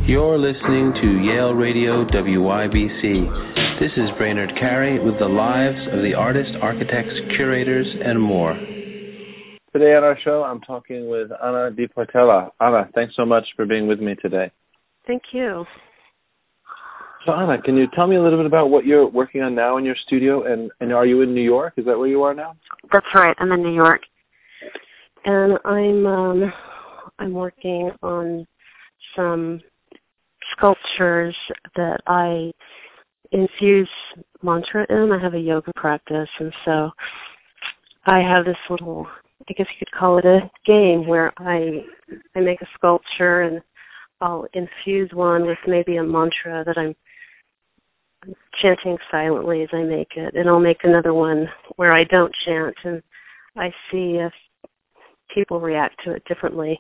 You're listening to Yale Radio WYBC. This is Brainerd Carey with the lives of the artists, architects, curators, and more. Today on our show, I'm talking with Anna Di Portella. Anna, thanks so much for being with me today. Thank you. So Anna, can you tell me a little bit about what you're working on now in your studio? And are you in New York? Is that where you are now? That's right. I'm in New York. And I'm working on some sculptures that I infuse mantra in. I have a yoga practice, and so I have this little, I guess you could call it a game, where I make a sculpture and I'll infuse one with maybe a mantra that I'm chanting silently as I make it, and I'll make another one where I don't chant, and I see if people react to it differently.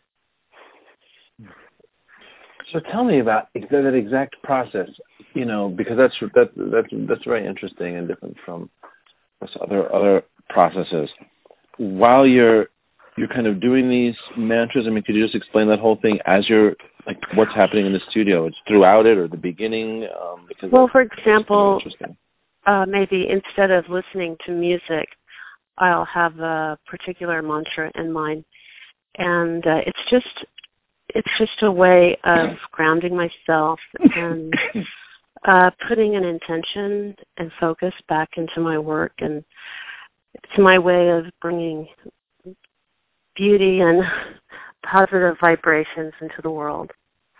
So tell me about that exact process, because that's very interesting and different from other processes. While you're kind of doing these mantras, could you just explain that whole thing as you're, what's happening in the studio? It's throughout it or the beginning? Well, for example, maybe instead of listening to music, I'll have a particular mantra in mind, and it's just a way of grounding myself and putting an intention and focus back into my work, and it's my way of bringing beauty and positive vibrations into the world.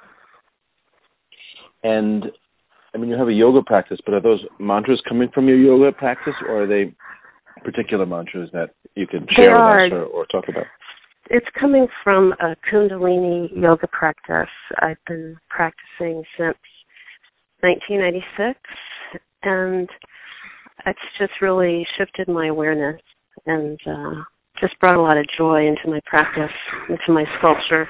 And, you have a yoga practice, but are those mantras coming from your yoga practice, or are they particular mantras that you can share with us or talk about? It's coming from a Kundalini yoga practice. I've been practicing since 1996, and it's just really shifted my awareness and just brought a lot of joy into my practice, into my sculpture.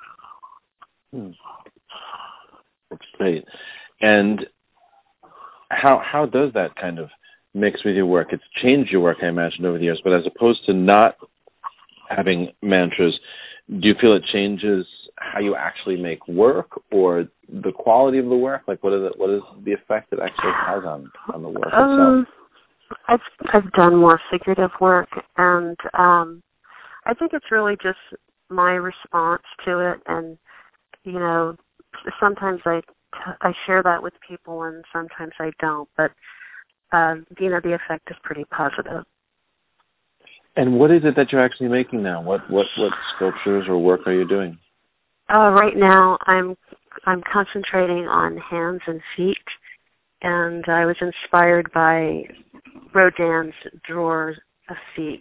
That's great. And how does that kind of mix with your work? It's changed your work, I imagine, over the years, but as opposed to not having mantras, do you feel it changes how you actually make work or the quality of the work? What is the effect it actually has on the work itself? I've done more figurative work, and I think it's really just my response to it. And sometimes I share that with people, and sometimes I don't. But the effect is pretty positive. And what is it that you're actually making now? What sculptures or work are you doing? Right now, I'm concentrating on hands and feet, and I was inspired by Rodin's drawers of feet.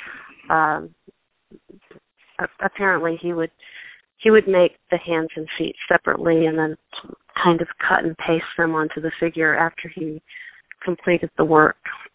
Apparently, he would make the hands and feet separately, and then kind of cut and paste them onto the figure after he completed the work.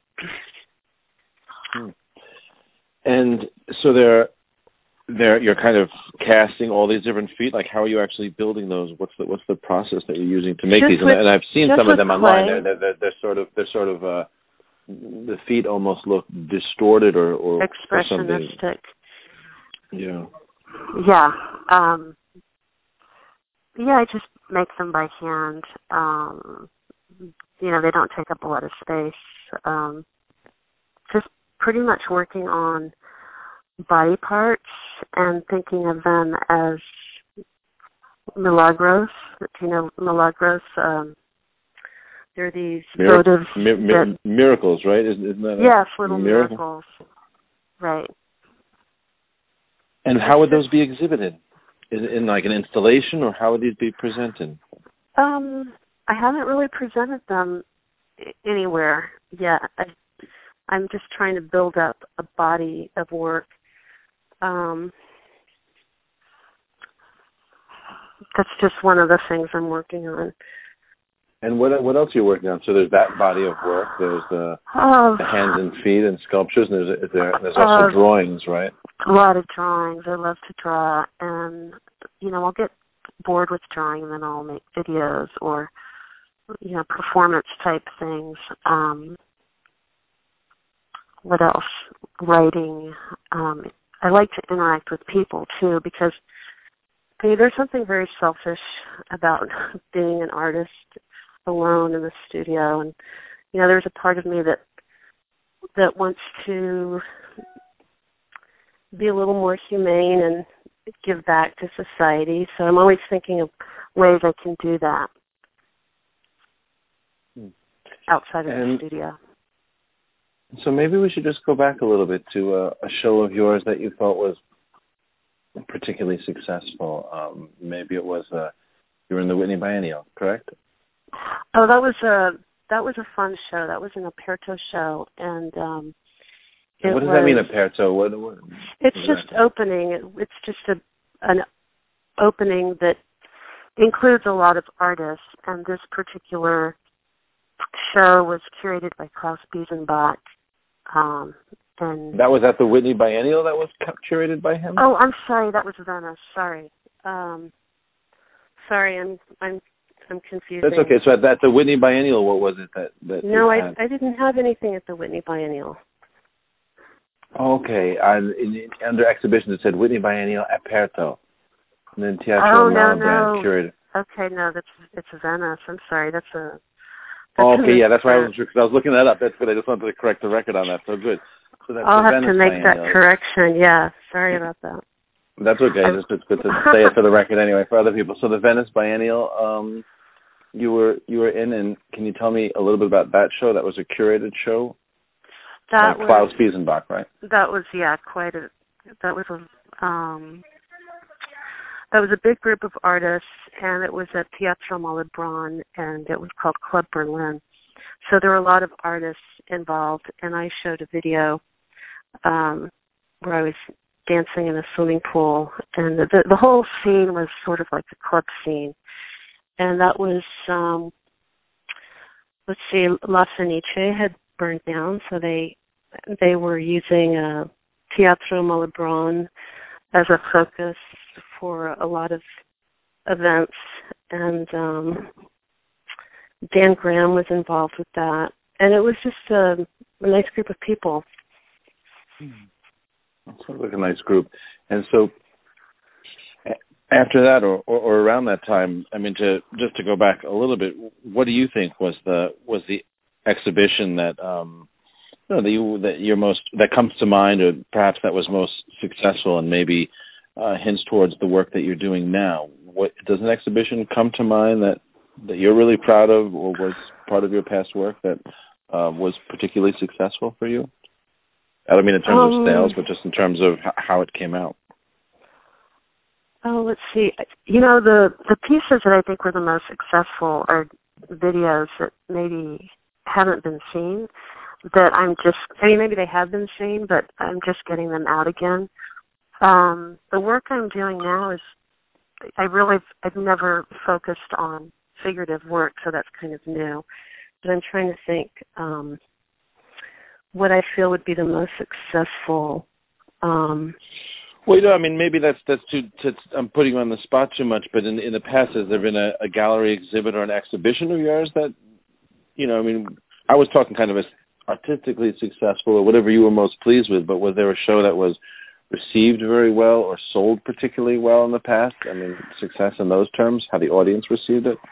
And so you're kind of casting all these different feet. How are you actually building those? What's the process that you're using to make these? And I've seen some of them online. They're sort of the feet almost look distorted or expressionistic. Or yeah. Yeah. I just make them by hand. They don't take up a lot of space. Just pretty much working on body parts and thinking of them as milagros. Do you know milagros? They're these votives. Miracles, right? Isn't that yes, little miracles. Right. And how would those be exhibited? Is it in an installation, or how would these be presented? I haven't really presented them anywhere yet. I'm just trying to build up a body of work. That's just one of the things I'm working on. And what else are you working on? So there's that body of work. There's the hands and feet and sculptures. And there's also drawings, right? A lot of drawings. I love to draw, and I'll get bored with drawing, and then I'll make videos or performance type things. What else? Writing. I like to interact with people too, because there's something very selfish about being an artist alone in the studio, and there's a part of me that wants to be a little more humane and give back to society. So I'm always thinking of ways I can do that outside of the studio. So maybe we should just go back a little bit to a show of yours that you thought was particularly successful. Maybe it was you were in the Whitney Biennial, correct? Oh, that was a fun show. That was an Aperto show, and what does that mean, Aperto? What it's just opening. It's just an opening that includes a lot of artists, and this particular show was curated by Klaus Biesenbach. And that was at the Whitney Biennial that was curated by him? Oh, I'm sorry, that was Venice. Sorry. Sorry, I'm confused. That's okay. So at the Whitney Biennial, what was it that No, I didn't have anything at the Whitney Biennial. Okay. Under exhibition, it said Whitney Biennial Aperto. And then Teatro Malibran curated. Okay, no, it's Venice. I'm sorry. That's okay, yeah, that's why I was looking that up. That's good. I just wanted to correct the record on that. So good. So that's I'll have Venice to make Biennial. that correction. Yeah, sorry about that. That's okay. It's good to say it for the record anyway for other people. So the Venice Biennial, you were in, and can you tell me a little bit about that show? That was a curated show. That was Klaus Biesenbach, right? That was That was a big group of artists, and it was at Teatro Malibran, and it was called Club Berlin. So there were a lot of artists involved, and I showed a video where I was dancing in a swimming pool, and the whole scene was sort of like a club scene. And that was, La Fenice had burned down, so they were using Teatro Malibran as a focus for a lot of events, and Dan Graham was involved with that, and it was just a nice group of people. Sounds like a nice group. And so after that, or around that time, I mean, to go back a little bit, what do you think was the exhibition that that comes to mind, or perhaps that was most successful, and maybe hints towards the work that you're doing now? What does an exhibition come to mind that you're really proud of, or was part of your past work that was particularly successful for you? I don't mean in terms of sales, but just in terms of how it came out. Oh, let's see. The pieces that I think were the most successful are videos that maybe haven't been seen, that maybe they have been seen, but I'm just getting them out again. The work I'm doing now is, I've never focused on figurative work, so that's kind of new. But I'm trying to think what I feel would be the most successful. Well, I mean, maybe that's too. I'm putting you on the spot too much. But in the past, has there been a gallery exhibit or an exhibition of yours that, I mean, I was talking kind of as artistically successful or whatever you were most pleased with. But was there a show that was received very well or sold particularly well in the past? I mean, success in those terms, how the audience received it?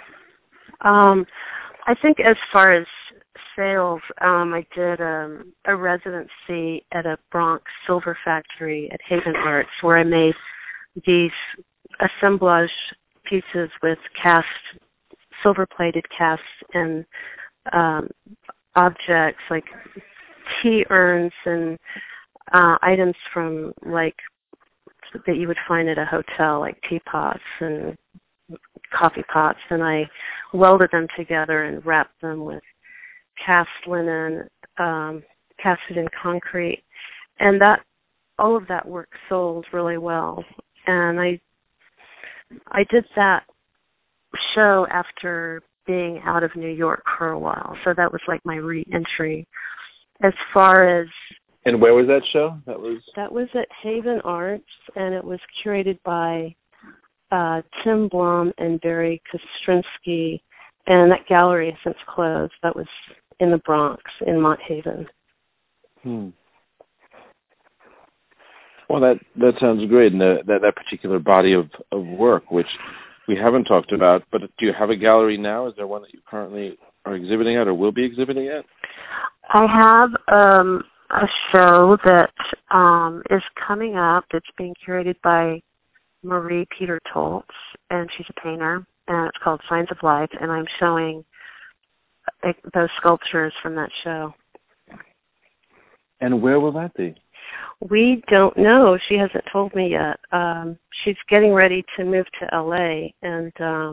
I think as far as sales, I did a residency at a Bronx silver factory at Haven Arts, where I made these assemblage pieces with silver-plated casts and objects like tea urns and items from that you would find at a hotel, like teapots and coffee pots, and I welded them together and wrapped them with cast linen, casted in concrete, and all of that work sold really well. And I did that show after being out of New York for a while, so that was like my re-entry. As far as And where was that show? That was at Haven Arts, and it was curated by Tim Blum and Barry Kostrinsky, and that gallery has since closed. That was in the Bronx, in Mont Haven. Well, that sounds great, and that particular body of work, which we haven't talked about, but do you have a gallery now? Is there one that you currently are exhibiting at or will be exhibiting at? I have a show that is coming up. It's being curated by Marie Peter Toltz, and she's a painter, and it's called Signs of Life, and I'm showing those sculptures from that show. And where will that be? We don't know. She hasn't told me yet. She's getting ready to move to LA, and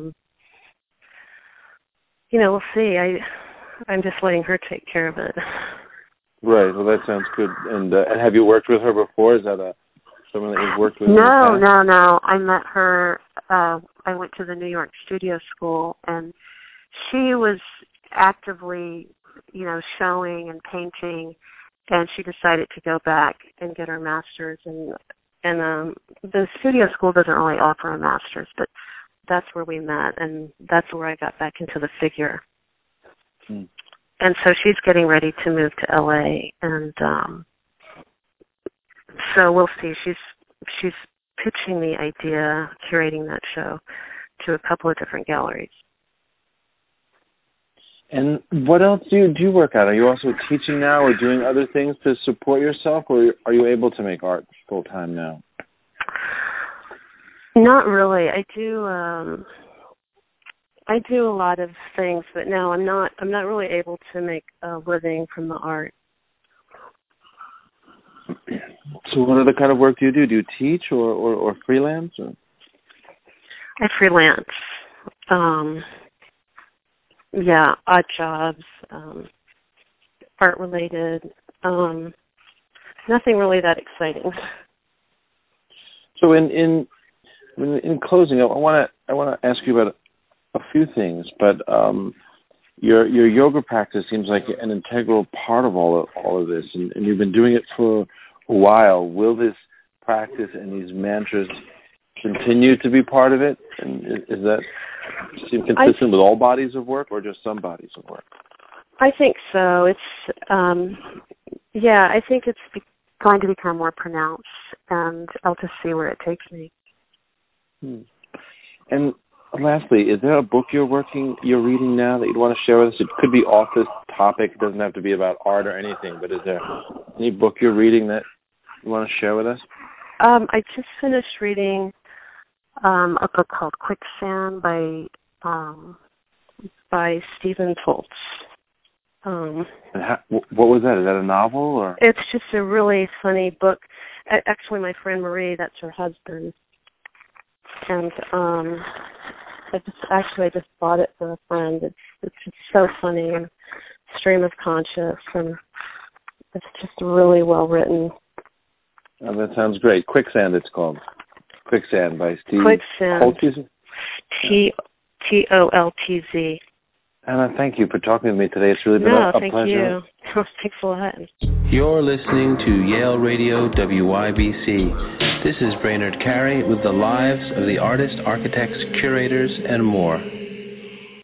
we'll see. I'm just letting her take care of it. Right. Well, that sounds good. And have you worked with her before? Is that someone that you've worked with? No. I met her. I went to the New York Studio School, and she was actively, showing and painting. And she decided to go back and get her master's, and the studio school doesn't really offer a master's, but that's where we met, and that's where I got back into the figure. Hmm. And so she's getting ready to move to LA, and so we'll see. She's pitching the idea, curating that show to a couple of different galleries. And what else do you work at? Are you also teaching now or doing other things to support yourself, or are you able to make art full time now? Not really. I do a lot of things, but no, I'm not really able to make a living from the art. So what other kind of work do you do? Do you teach or freelance? Or? I freelance. Yeah, odd jobs, art-related, nothing really that exciting. So in closing, I want to ask you about a few things, but your yoga practice seems like an integral part of all of this, and you've been doing it for a while. Will this practice and these mantras continue to be part of it? And is that seem consistent with all bodies of work, or just some bodies of work? I think so. It's I think it's going to become more pronounced, and I'll just see where it takes me. And lastly, is there a book you're reading now that you'd want to share with us? It could be off this topic. It doesn't have to be about art or anything, but is there any book you're reading that you want to share with us? I just finished reading a book called Quicksand by Stephen Toltz. What was that? Is that a novel? Or? It's just a really funny book. Actually, my friend Marie, that's her husband. And I just bought it for a friend. It's just so funny and stream of conscious, and it's just really well written. Oh, that sounds great. Quicksand, it's called. Quicksand by Steve Quicksand. Toltz. Anna, thank you for talking to me today. It's really been a pleasure. Thank you. Thanks a lot. You're listening to Yale Radio WYBC. This is Brainerd Carey with the lives of the artists, architects, curators, and more.